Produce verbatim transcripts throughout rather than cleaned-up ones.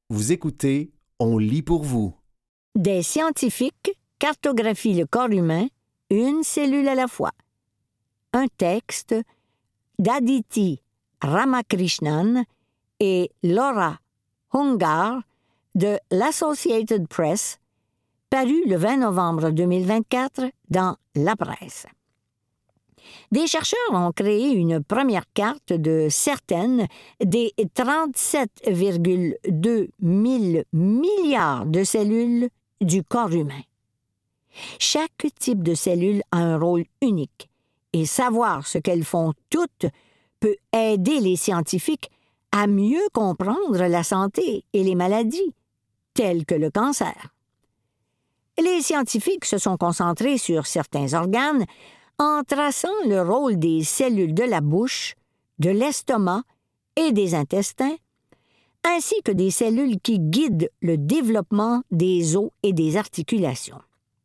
Vous écoutez, on lit pour vous. Des scientifiques cartographient le corps humain, une cellule à la fois. Un texte d'Aditi Ramakrishnan et Laura Hungar de l'Associated Press, paru le vingt novembre deux mille vingt-quatre dans La Presse. Des chercheurs ont créé une première carte de certaines des trente-sept virgule deux mille milliards de cellules du corps humain. Chaque type de cellule a un rôle unique et savoir ce qu'elles font toutes peut aider les scientifiques à mieux comprendre la santé et les maladies, telles que le cancer. Les scientifiques se sont concentrés sur certains organes en traçant le rôle des cellules de la bouche, de l'estomac et des intestins, ainsi que des cellules qui guident le développement des os et des articulations.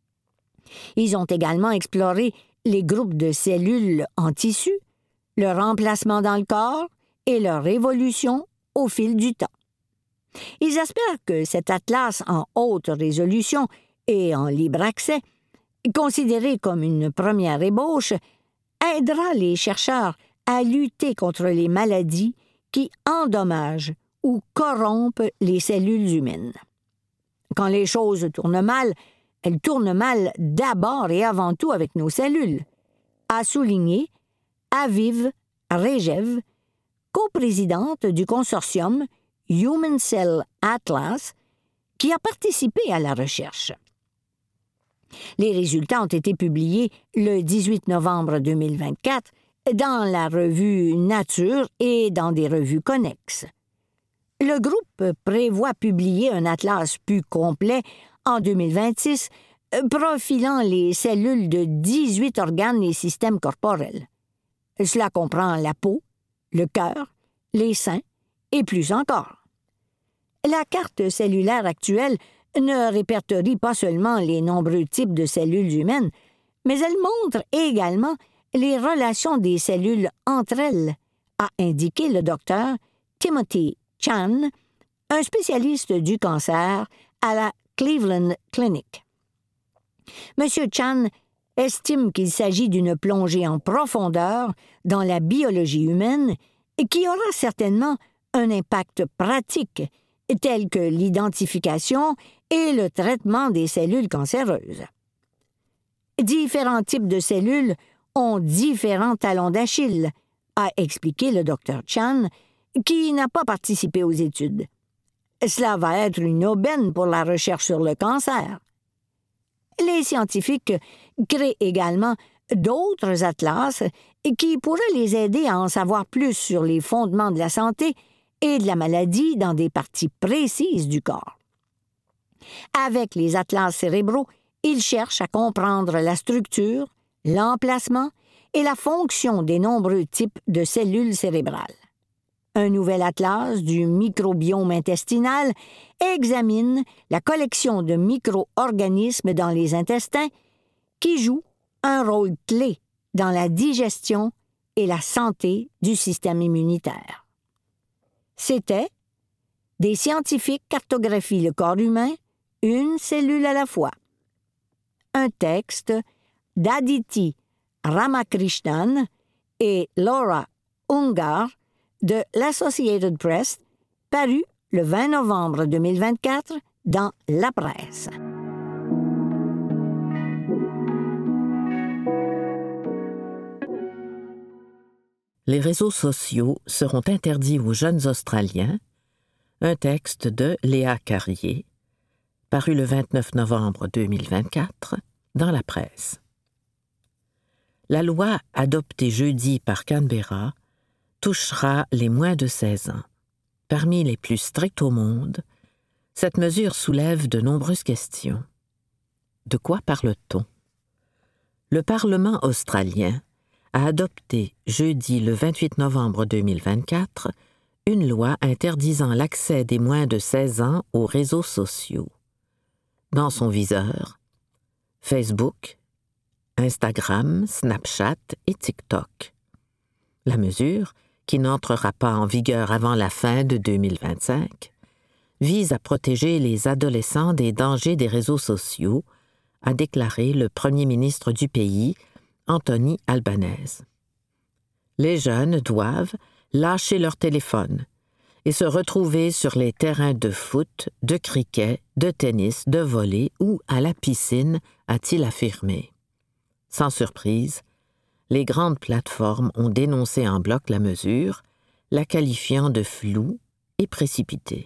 Ils ont également exploré les groupes de cellules en tissu, leur emplacement dans le corps et leur évolution au fil du temps. Ils espèrent que cet atlas en haute résolution et en libre accès, considéré comme une première ébauche, aidera les chercheurs à lutter contre les maladies qui endommagent ou corrompent les cellules humaines. Quand les choses tournent mal, elles tournent mal d'abord et avant tout avec nos cellules, a souligné Aviv Regev, coprésidente du consortium Human Cell Atlas, qui a participé à la recherche. Les résultats ont été publiés le dix-huit novembre deux mille vingt-quatre dans la revue Nature et dans des revues connexes. Le groupe prévoit publier un atlas plus complet en deux mille vingt-six, profilant les cellules de dix-huit organes et systèmes corporels. Cela comprend la peau, le cœur, les seins et plus encore. La carte cellulaire actuelle ne répertorie pas seulement les nombreux types de cellules humaines, mais elle montre également les relations des cellules entre elles, a indiqué le docteur Timothy Chan, un spécialiste du cancer à la Cleveland Clinic. M. Chan estime qu'il s'agit d'une plongée en profondeur dans la biologie humaine et qui aura certainement un impact pratique, tel que l'identification et le traitement des cellules cancéreuses. Différents types de cellules ont différents talons d'Achille, a expliqué le docteur Chan, qui n'a pas participé aux études. Cela va être une aubaine pour la recherche sur le cancer. Les scientifiques créent également d'autres atlas qui pourraient les aider à en savoir plus sur les fondements de la santé et de la maladie dans des parties précises du corps. Avec les atlas cérébraux, ils cherchent à comprendre la structure, l'emplacement et la fonction des nombreux types de cellules cérébrales. Un nouvel atlas du microbiome intestinal examine la collection de micro-organismes dans les intestins qui jouent un rôle clé dans la digestion et la santé du système immunitaire. C'était « Des scientifiques cartographient le corps humain, une cellule à la fois ». Un texte d'Aditi Ramakrishnan et Laura Hungar de l'Associated Press, paru le vingt novembre deux mille vingt-quatre dans La Presse. Les réseaux sociaux seront interdits aux jeunes Australiens, un texte de Léa Carrier, paru le vingt-neuf novembre deux mille vingt-quatre dans La Presse. La loi adoptée jeudi par Canberra touchera les moins de seize ans. Parmi les plus strictes au monde, cette mesure soulève de nombreuses questions. De quoi parle-t-on? Le Parlement australien a adopté jeudi le vingt-huit novembre deux mille vingt-quatre une loi interdisant l'accès des moins de seize ans aux réseaux sociaux. Dans son viseur, Facebook, Instagram, Snapchat et TikTok. La mesure, qui n'entrera pas en vigueur avant la fin de deux mille vingt-cinq, vise à protéger les adolescents des dangers des réseaux sociaux, a déclaré le premier ministre du pays, Anthony Albanese. Les jeunes doivent lâcher leur téléphone et se retrouver sur les terrains de foot, de cricket, de tennis, de volley ou à la piscine, a-t-il affirmé. Sans surprise, les grandes plateformes ont dénoncé en bloc la mesure, la qualifiant de floue et précipitée.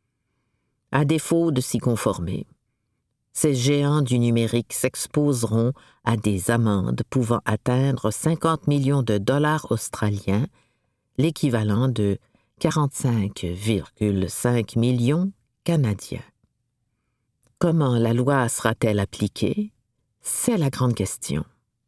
À défaut de s'y conformer, ces géants du numérique s'exposeront à des amendes pouvant atteindre cinquante millions de dollars australiens, l'équivalent de quarante-cinq virgule cinq millions canadiens. Comment la loi sera-t-elle appliquée? C'est la grande question.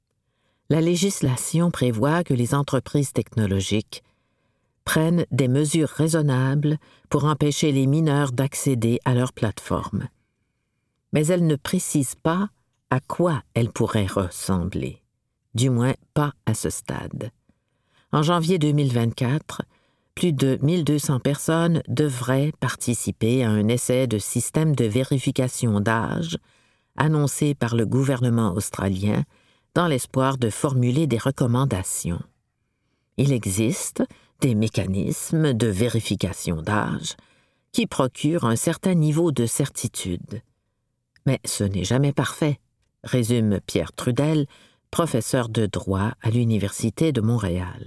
La législation prévoit que les entreprises technologiques prennent des mesures raisonnables pour empêcher les mineurs d'accéder à leur plateforme. Mais elle ne précise pas à quoi elle pourrait ressembler, du moins pas à ce stade. En janvier deux mille vingt-quatre, plus de mille deux cents personnes devraient participer à un essai de système de vérification d'âge annoncé par le gouvernement australien dans l'espoir de formuler des recommandations. Il existe des mécanismes de vérification d'âge qui procurent un certain niveau de certitude. Mais ce n'est jamais parfait, résume Pierre Trudel, professeur de droit à l'Université de Montréal.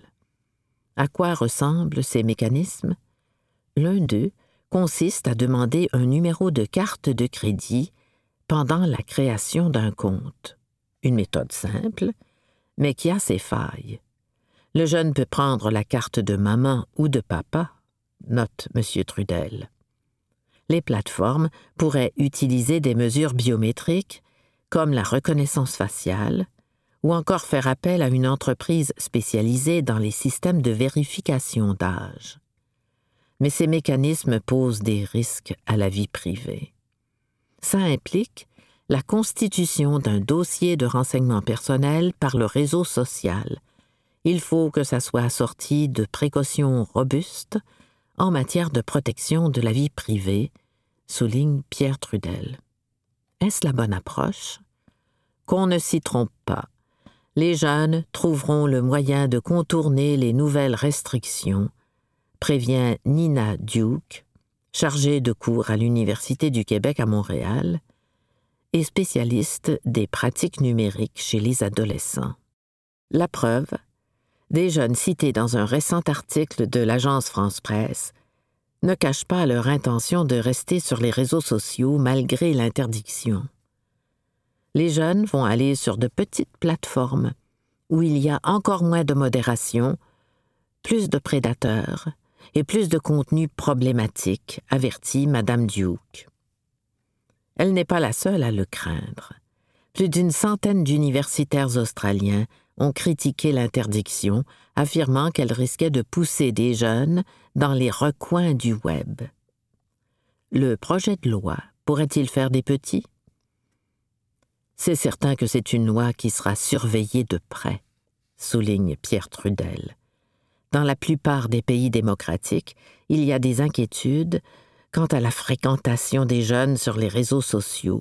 À quoi ressemblent ces mécanismes? L'un d'eux consiste à demander un numéro de carte de crédit pendant la création d'un compte. Une méthode simple, mais qui a ses failles. Le jeune peut prendre la carte de maman ou de papa, note M. Trudel. Les plateformes pourraient utiliser des mesures biométriques, comme la reconnaissance faciale, ou encore faire appel à une entreprise spécialisée dans les systèmes de vérification d'âge. Mais ces mécanismes posent des risques à la vie privée. Ça implique la constitution d'un dossier de renseignement personnel par le réseau social. Il faut que ça soit assorti de précautions robustes en matière de protection de la vie privée, souligne Pierre Trudel. Est-ce la bonne approche? Qu'on ne s'y trompe pas. Les jeunes trouveront le moyen de contourner les nouvelles restrictions, prévient Nina Duke, chargée de cours à l'Université du Québec à Montréal et spécialiste des pratiques numériques chez les adolescents. La preuve, des jeunes cités dans un récent article de l'agence France-Presse ne cachent pas leur intention de rester sur les réseaux sociaux malgré l'interdiction. Les jeunes vont aller sur de petites plateformes où il y a encore moins de modération, plus de prédateurs et plus de contenu problématique, avertit Madame Duke. Elle n'est pas la seule à le craindre. Plus d'une centaine d'universitaires australiens ont critiqué l'interdiction, affirmant qu'elle risquait de pousser des jeunes dans les recoins du web. Le projet de loi pourrait-il faire des petits? C'est certain que c'est une loi qui sera surveillée de près, souligne Pierre Trudel. Dans la plupart des pays démocratiques, il y a des inquiétudes quant à la fréquentation des jeunes sur les réseaux sociaux.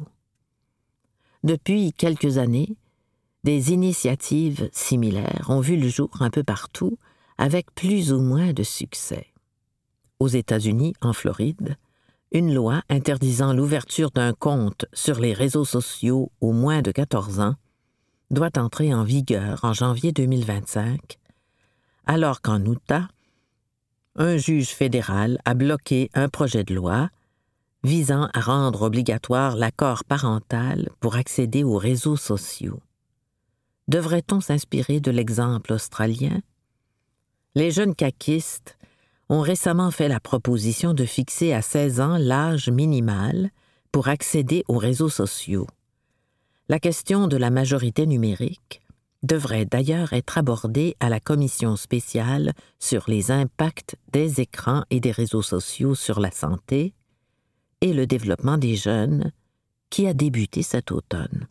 Depuis quelques années, des initiatives similaires ont vu le jour un peu partout, avec plus ou moins de succès. Aux États-Unis, en Floride, une loi interdisant l'ouverture d'un compte sur les réseaux sociaux aux moins de quatorze ans doit entrer en vigueur en janvier deux mille vingt-cinq, alors qu'en Utah, un juge fédéral a bloqué un projet de loi visant à rendre obligatoire l'accord parental pour accéder aux réseaux sociaux. Devrait-on s'inspirer de l'exemple australien? Les jeunes caquistes ont récemment fait la proposition de fixer à seize ans l'âge minimal pour accéder aux réseaux sociaux. La question de la majorité numérique devrait d'ailleurs être abordée à la commission spéciale sur les impacts des écrans et des réseaux sociaux sur la santé et le développement des jeunes qui a débuté cet automne.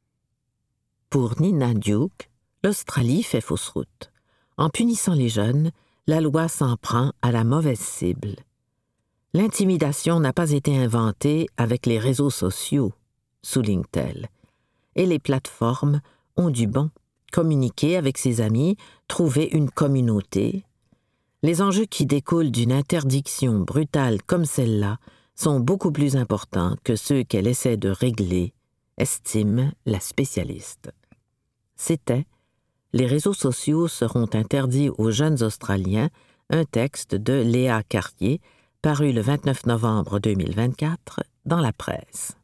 Pour Nina Duke, l'Australie fait fausse route. En punissant les jeunes, la loi s'en prend à la mauvaise cible. L'intimidation n'a pas été inventée avec les réseaux sociaux, souligne-t-elle, et les plateformes ont du bon. Communiquer avec ses amis, trouver une communauté. Les enjeux qui découlent d'une interdiction brutale comme celle-là sont beaucoup plus importants que ceux qu'elle essaie de régler, estime la spécialiste. C'était « Les réseaux sociaux seront interdits aux jeunes Australiens », un texte de Léa Carrier, paru le vingt-neuf novembre deux mille vingt-quatre dans la presse.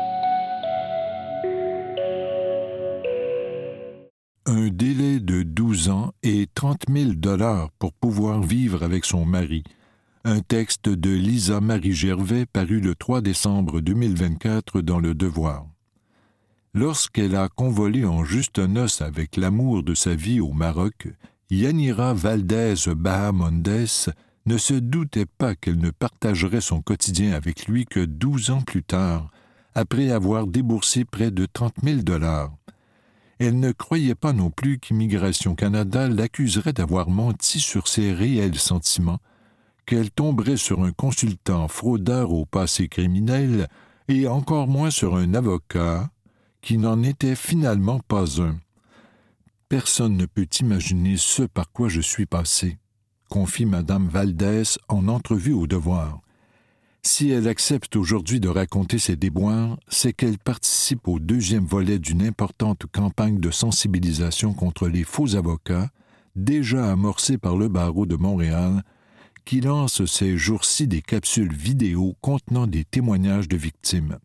Un délai de douze ans et trente mille dollars pour pouvoir vivre avec son mari. Un texte de Lisa Marie Gervais paru le trois décembre deux mille vingt-quatre dans Le Devoir. Lorsqu'elle a convolé en juste noces avec l'amour de sa vie au Maroc, Yanira Valdez Bahamondes ne se doutait pas qu'elle ne partagerait son quotidien avec lui que douze ans plus tard, après avoir déboursé près de trente mille dollars. Elle ne croyait pas non plus qu'Immigration Canada l'accuserait d'avoir menti sur ses réels sentiments, qu'elle tomberait sur un consultant fraudeur au passé criminel et encore moins sur un avocat qui n'en était finalement pas un. Personne ne peut imaginer ce par quoi je suis passé, confie Madame Valdez en entrevue au Devoir. Si elle accepte aujourd'hui de raconter ses déboires, c'est qu'elle participe au deuxième volet d'une importante campagne de sensibilisation contre les faux avocats, déjà amorcée par le barreau de Montréal, qui lance ces jours-ci des capsules vidéo contenant des témoignages de victimes.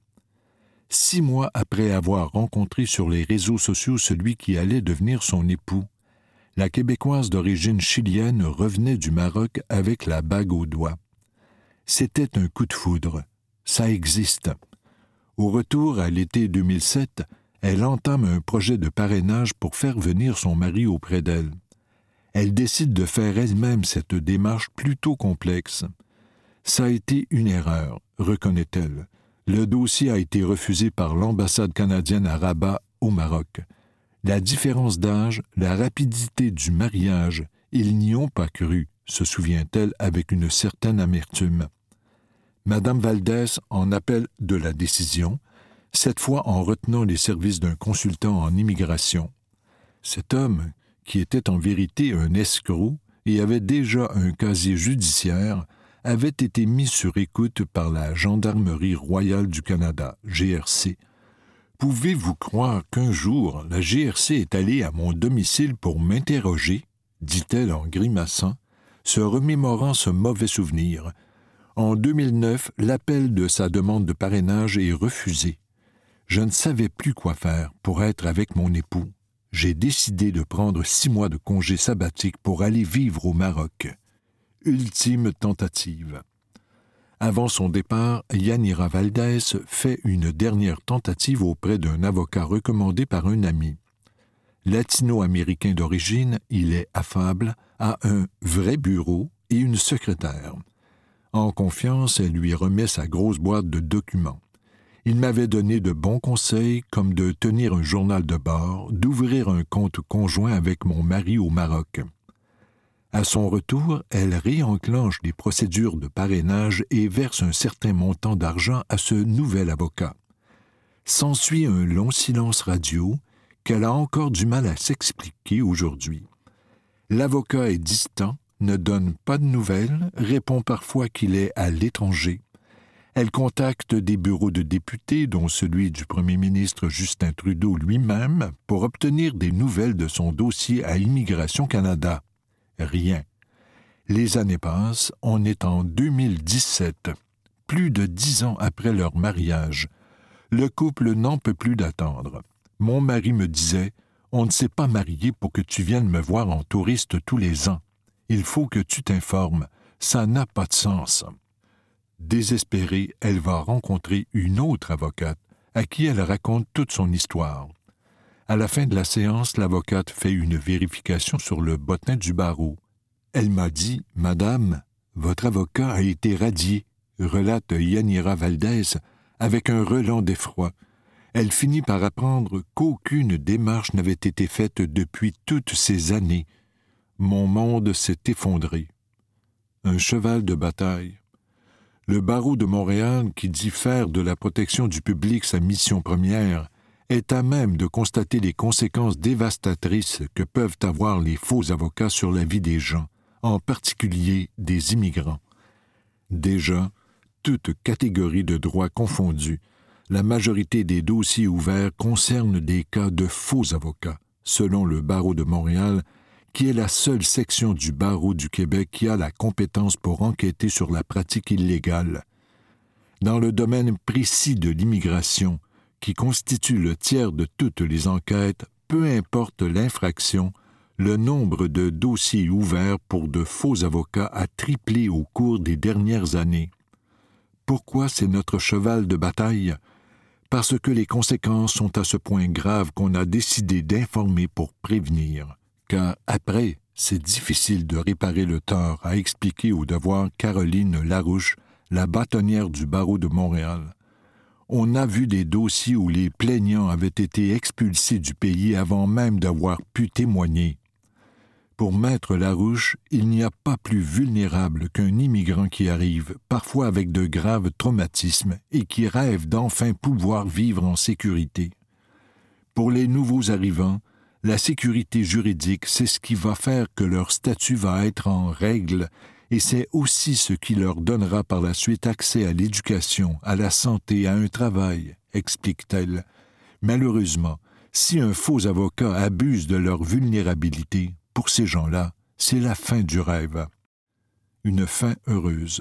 Six mois après avoir rencontré sur les réseaux sociaux celui qui allait devenir son époux, la Québécoise d'origine chilienne revenait du Maroc avec la bague au doigt. C'était un coup de foudre. Ça existe. Au retour, à l'été deux mille sept, elle entame un projet de parrainage pour faire venir son mari auprès d'elle. Elle décide de faire elle-même cette démarche plutôt complexe. Ça a été une erreur, reconnaît-elle. Le dossier a été refusé par l'ambassade canadienne à Rabat, au Maroc. La différence d'âge, la rapidité du mariage, ils n'y ont pas cru, se souvient-elle avec une certaine amertume. Madame Valdez en appelle de la décision, cette fois en retenant les services d'un consultant en immigration. Cet homme, qui était en vérité un escroc et avait déjà un casier judiciaire, avait été mis sur écoute par la Gendarmerie royale du Canada, G R C. Pouvez-vous croire qu'un jour, la G R C est allée à mon domicile pour m'interroger, dit-elle en grimaçant, se remémorant ce mauvais souvenir. En deux mille neuf, l'appel de sa demande de parrainage est refusé. Je ne savais plus quoi faire pour être avec mon époux. J'ai décidé de prendre six mois de congé sabbatique pour aller vivre au Maroc. Ultime tentative. Avant son départ, Yanira Valdez fait une dernière tentative auprès d'un avocat recommandé par un ami. Latino-américain d'origine, il est affable, a un vrai bureau et une secrétaire. En confiance, elle lui remet sa grosse boîte de documents. Il m'avait donné de bons conseils comme de tenir un journal de bord, d'ouvrir un compte conjoint avec mon mari au Maroc. À son retour, elle réenclenche les procédures de parrainage et verse un certain montant d'argent à ce nouvel avocat. S'ensuit un long silence radio qu'elle a encore du mal à s'expliquer aujourd'hui. L'avocat est distant, ne donne pas de nouvelles, répond parfois qu'il est à l'étranger. Elle contacte des bureaux de députés, dont celui du premier ministre Justin Trudeau lui-même, pour obtenir des nouvelles de son dossier à Immigration Canada. Rien. Les années passent, on est en deux mille dix-sept, plus de dix ans après leur mariage. Le couple n'en peut plus d'attendre. Mon mari me disait « On ne s'est pas marié pour que tu viennes me voir en touriste tous les ans. Il faut que tu t'informes. Ça n'a pas de sens. » Désespérée, elle va rencontrer une autre avocate à qui elle raconte toute son histoire. À la fin de la séance, l'avocate fait une vérification sur le bottin du barreau. Elle m'a dit « Madame, votre avocat a été radié », relate Yanira Valdez avec un relent d'effroi. Elle finit par apprendre qu'aucune démarche n'avait été faite depuis toutes ces années. Mon monde s'est effondré. Un cheval de bataille. Le barreau de Montréal, qui dit faire de la protection du public sa mission première, est à même de constater les conséquences dévastatrices que peuvent avoir les faux avocats sur la vie des gens, en particulier des immigrants. Déjà, toutes catégories de droits confondues, la majorité des dossiers ouverts concernent des cas de faux avocats, selon le barreau de Montréal, qui est la seule section du barreau du Québec qui a la compétence pour enquêter sur la pratique illégale. Dans le domaine précis de l'immigration, qui constitue le tiers de toutes les enquêtes, peu importe l'infraction, le nombre de dossiers ouverts pour de faux avocats a triplé au cours des dernières années. Pourquoi c'est notre cheval de bataille? Parce que les conséquences sont à ce point graves qu'on a décidé d'informer pour prévenir. Car après, c'est difficile de réparer le tort, a expliqué au Devoir Caroline Larouche, la bâtonnière du barreau de Montréal. On a vu des dossiers où les plaignants avaient été expulsés du pays avant même d'avoir pu témoigner. Pour Maître Larouche, il n'y a pas plus vulnérable qu'un immigrant qui arrive, parfois avec de graves traumatismes, et qui rêve d'enfin pouvoir vivre en sécurité. Pour les nouveaux arrivants, la sécurité juridique, c'est ce qui va faire que leur statut va être en règle, et c'est aussi ce qui leur donnera par la suite accès à l'éducation, à la santé, à un travail, explique-t-elle. Malheureusement, si un faux avocat abuse de leur vulnérabilité, pour ces gens-là, c'est la fin du rêve. Une fin heureuse.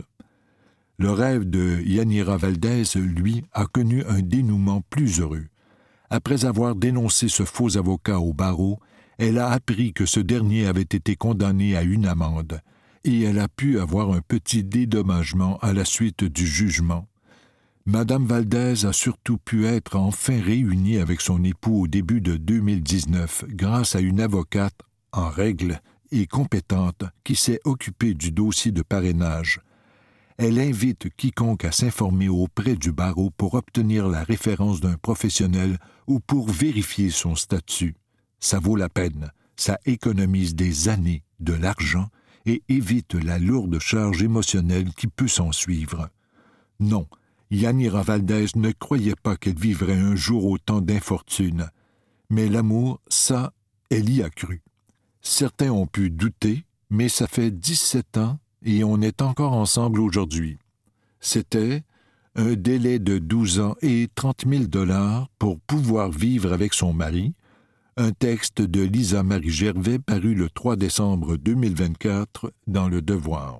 Le rêve de Yanira Valdez, lui, a connu un dénouement plus heureux. Après avoir dénoncé ce faux avocat au barreau, elle a appris que ce dernier avait été condamné à une amende, et elle a pu avoir un petit dédommagement à la suite du jugement. Madame Valdez a surtout pu être enfin réunie avec son époux au début de deux mille dix-neuf grâce à une avocate en règle et compétente qui s'est occupée du dossier de parrainage. Elle invite quiconque à s'informer auprès du barreau pour obtenir la référence d'un professionnel ou pour vérifier son statut. Ça vaut la peine, ça économise des années, de l'argent et évite la lourde charge émotionnelle qui peut s'en suivre. Non, Yanira Valdez ne croyait pas qu'elle vivrait un jour autant d'infortune. Mais l'amour, ça, elle y a cru. Certains ont pu douter, mais ça fait dix-sept ans et on est encore ensemble aujourd'hui. C'était un délai de douze ans et trente mille dollars pour pouvoir vivre avec son mari, un texte de Lisa Marie Gervais paru le trois décembre deux mille vingt-quatre dans Le Devoir.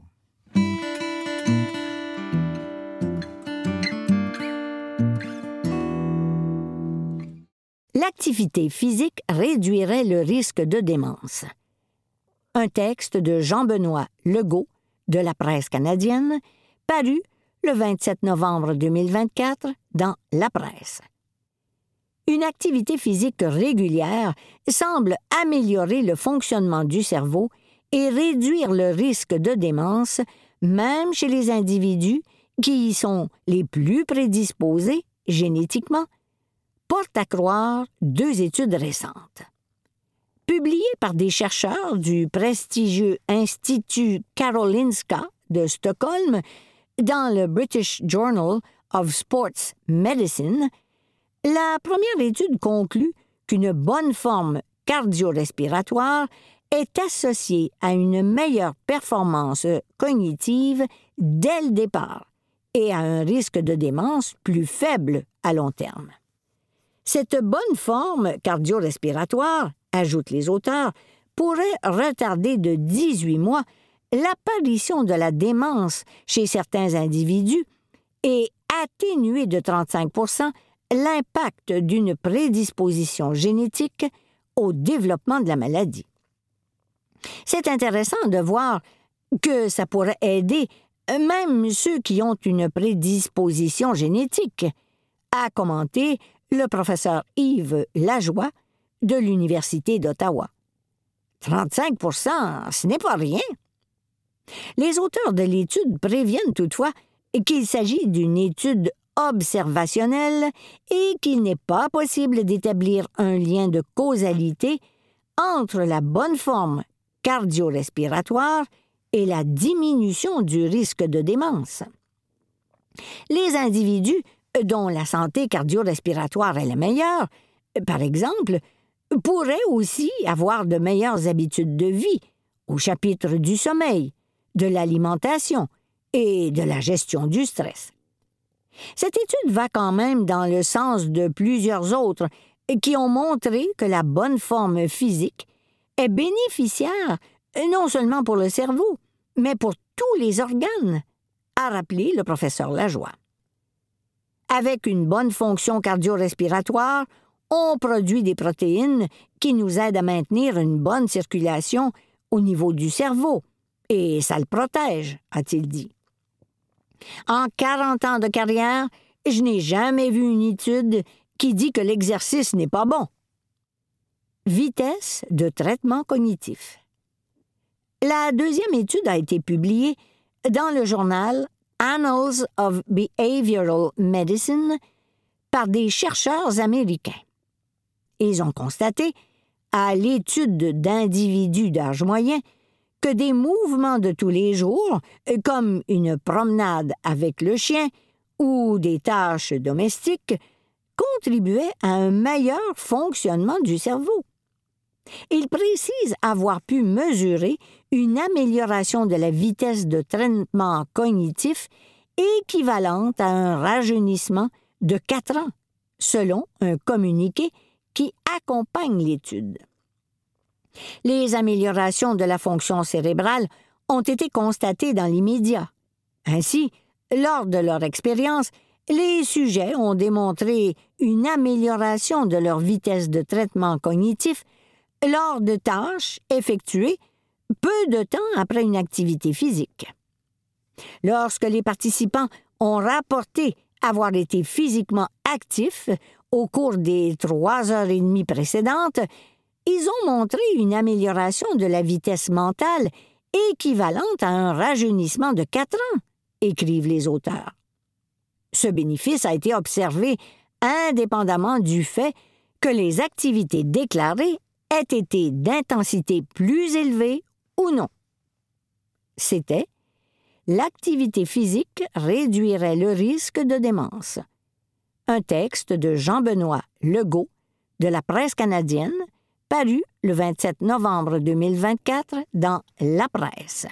L'activité physique réduirait le risque de démence. Un texte de Jean-Benoît Legault de la Presse canadienne, paru le vingt-sept novembre deux mille vingt-quatre dans La Presse. Une activité physique régulière semble améliorer le fonctionnement du cerveau et réduire le risque de démence, même chez les individus qui y sont les plus prédisposés génétiquement, porte à croire deux études récentes. Publiées par des chercheurs du prestigieux Institut Karolinska de Stockholm dans le British Journal of Sports Medicine, la première étude conclut qu'une bonne forme cardio-respiratoire est associée à une meilleure performance cognitive dès le départ et à un risque de démence plus faible à long terme. Cette bonne forme cardio-respiratoire, ajoutent les auteurs, pourrait retarder de dix-huit mois l'apparition de la démence chez certains individus et atténuer de trente-cinq pour cent l'impact d'une prédisposition génétique au développement de la maladie. C'est intéressant de voir que ça pourrait aider même ceux qui ont une prédisposition génétique, a commenté le professeur Yves Lajoie de l'Université d'Ottawa. trente-cinq pour cent, ce n'est pas rien. Les auteurs de l'étude préviennent toutefois qu'il s'agit d'une étude observationnelle et qu'il n'est pas possible d'établir un lien de causalité entre la bonne forme cardio-respiratoire et la diminution du risque de démence. Les individus dont la santé cardio-respiratoire est la meilleure, par exemple, pourraient aussi avoir de meilleures habitudes de vie au chapitre du sommeil, de l'alimentation et de la gestion du stress. Cette étude va quand même dans le sens de plusieurs autres qui ont montré que la bonne forme physique est bénéficiaire non seulement pour le cerveau, mais pour tous les organes, a rappelé le professeur Lajoie. Avec une bonne fonction cardio-respiratoire, on produit des protéines qui nous aident à maintenir une bonne circulation au niveau du cerveau, et ça le protège, a-t-il dit. En quarante ans de carrière, je n'ai jamais vu une étude qui dit que l'exercice n'est pas bon. Vitesse de traitement cognitif. La deuxième étude a été publiée dans le journal Annals of Behavioral Medicine par des chercheurs américains. Ils ont constaté, à l'étude d'individus d'âge moyen, que des mouvements de tous les jours, comme une promenade avec le chien ou des tâches domestiques, contribuaient à un meilleur fonctionnement du cerveau. Ils précisent avoir pu mesurer une amélioration de la vitesse de traitement cognitif équivalente à un rajeunissement de quatre ans, selon un communiqué qui accompagne l'étude. Les améliorations de la fonction cérébrale ont été constatées dans l'immédiat. Ainsi, lors de leur expérience, les sujets ont démontré une amélioration de leur vitesse de traitement cognitif lors de tâches effectuées peu de temps après une activité physique. Lorsque les participants ont rapporté avoir été physiquement actifs au cours des trois heures et demie précédentes, ils ont montré une amélioration de la vitesse mentale équivalente à un rajeunissement de quatre ans, écrivent les auteurs. Ce bénéfice a été observé indépendamment du fait que les activités déclarées aient été d'intensité plus élevée ou non. C'était « L'activité physique réduirait le risque de démence ». Un texte de Jean-Benoît Legault de la Presse canadienne, paru le vingt-sept novembre deux mille vingt-quatre dans La Presse.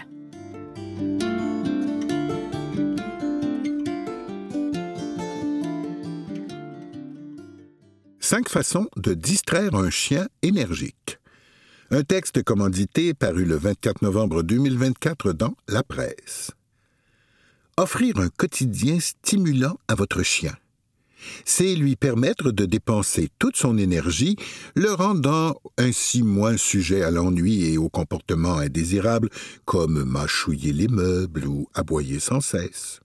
Cinq façons de distraire un chien énergique. Un texte commandité paru le vingt-quatre novembre deux mille vingt-quatre dans La Presse. Offrir un quotidien stimulant à votre chien. C'est lui permettre de dépenser toute son énergie, le rendant ainsi moins sujet à l'ennui et aux comportements indésirables comme mâchouiller les meubles ou aboyer sans cesse.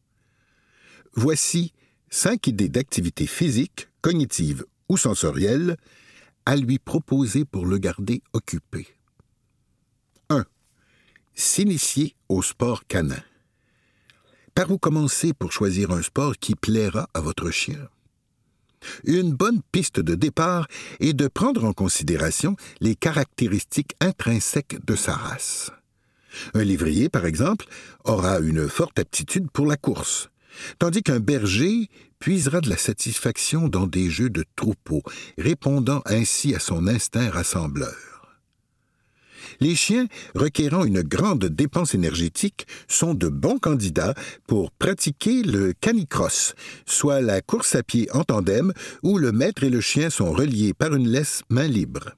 Voici cinq idées d'activités physiques, cognitives ou sensorielles à lui proposer pour le garder occupé. un. S'initier au sport canin. Par où commencer pour choisir un sport qui plaira à votre chien? Une bonne piste de départ est de prendre en considération les caractéristiques intrinsèques de sa race. Un lévrier, par exemple, aura une forte aptitude pour la course, tandis qu'un berger puisera de la satisfaction dans des jeux de troupeau, répondant ainsi à son instinct rassembleur. Les chiens requérant une grande dépense énergétique sont de bons candidats pour pratiquer le canicross, soit la course à pied en tandem où le maître et le chien sont reliés par une laisse main libre.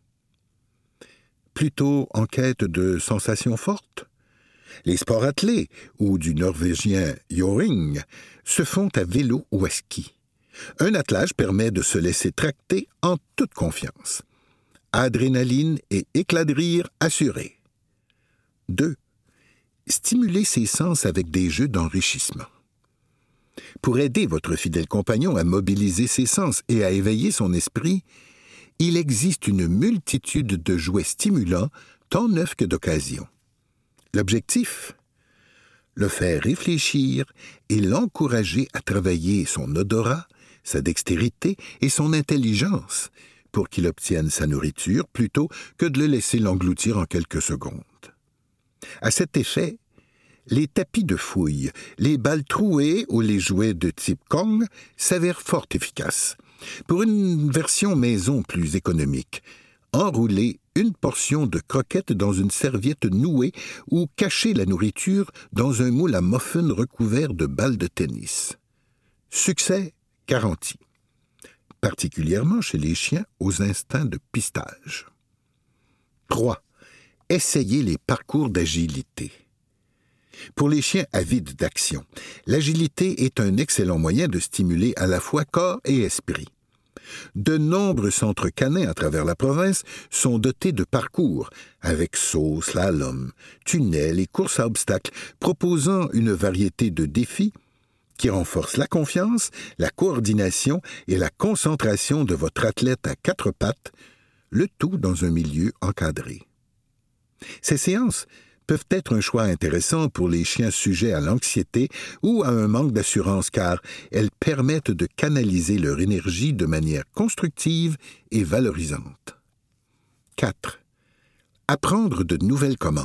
Plutôt en quête de sensations fortes? Les sports attelés, ou du norvégien joring, se font à vélo ou à ski. Un attelage permet de se laisser tracter en toute confiance. Adrénaline et éclat de rire assurés. deux. Stimuler ses sens avec des jeux d'enrichissement. Pour aider votre fidèle compagnon à mobiliser ses sens et à éveiller son esprit, il existe une multitude de jouets stimulants, tant neufs que d'occasion. L'objectif? Le faire réfléchir et l'encourager à travailler son odorat, sa dextérité et son intelligence pour qu'il obtienne sa nourriture plutôt que de le laisser l'engloutir en quelques secondes. À cet effet, les tapis de fouille, les balles trouées ou les jouets de type Kong s'avèrent fort efficaces. Pour une version maison plus économique, enroulez une portion de croquettes dans une serviette nouée ou cachez la nourriture dans un moule à muffins recouvert de balles de tennis. Succès garanti, particulièrement chez les chiens aux instincts de pistage. trois. Essayez les parcours d'agilité. Pour les chiens avides d'action, l'agilité est un excellent moyen de stimuler à la fois corps et esprit. De nombreux centres canins à travers la province sont dotés de parcours, avec sauts, slalom, tunnels et courses à obstacles, proposant une variété de défis qui renforcent la confiance, la coordination et la concentration de votre athlète à quatre pattes, le tout dans un milieu encadré. Ces séances peuvent être un choix intéressant pour les chiens sujets à l'anxiété ou à un manque d'assurance car elles permettent de canaliser leur énergie de manière constructive et valorisante. quatre. Apprendre de nouvelles commandes.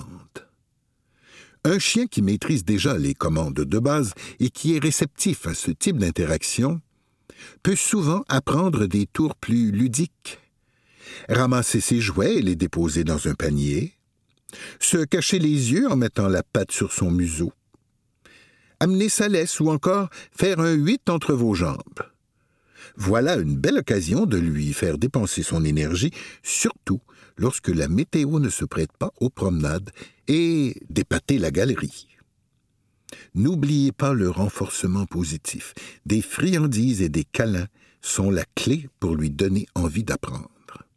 Un chien qui maîtrise déjà les commandes de base et qui est réceptif à ce type d'interaction peut souvent apprendre des tours plus ludiques. Ramasser ses jouets et les déposer dans un panier, se cacher les yeux en mettant la patte sur son museau, amener sa laisse ou encore faire un huit entre vos jambes. Voilà une belle occasion de lui faire dépenser son énergie, surtout lorsque la météo ne se prête pas aux promenades, et d'épater la galerie. N'oubliez pas le renforcement positif. Des friandises et des câlins sont la clé pour lui donner envie d'apprendre.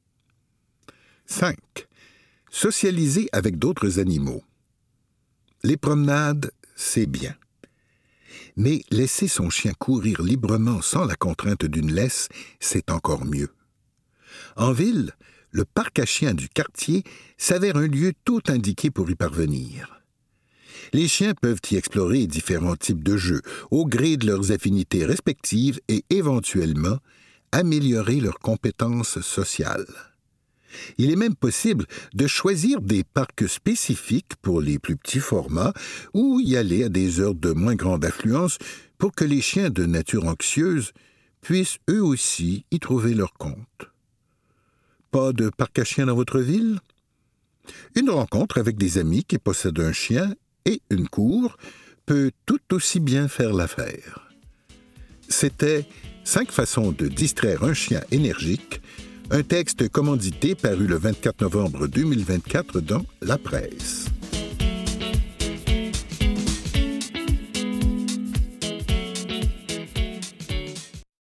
cinq. Socialiser avec d'autres animaux. Les promenades, c'est bien. Mais laisser son chien courir librement sans la contrainte d'une laisse, c'est encore mieux. En ville, le parc à chiens du quartier s'avère un lieu tout indiqué pour y parvenir. Les chiens peuvent y explorer différents types de jeux, au gré de leurs affinités respectives et éventuellement améliorer leurs compétences sociales. Il est même possible de choisir des parcs spécifiques pour les plus petits formats ou y aller à des heures de moins grande affluence pour que les chiens de nature anxieuse puissent eux aussi y trouver leur compte. Pas de parc à chiens dans votre ville? Une rencontre avec des amis qui possèdent un chien et une cour peut tout aussi bien faire l'affaire. C'était « Cinq façons de distraire un chien énergique », un texte commandité paru le vingt-quatre novembre deux mille vingt-quatre dans La Presse.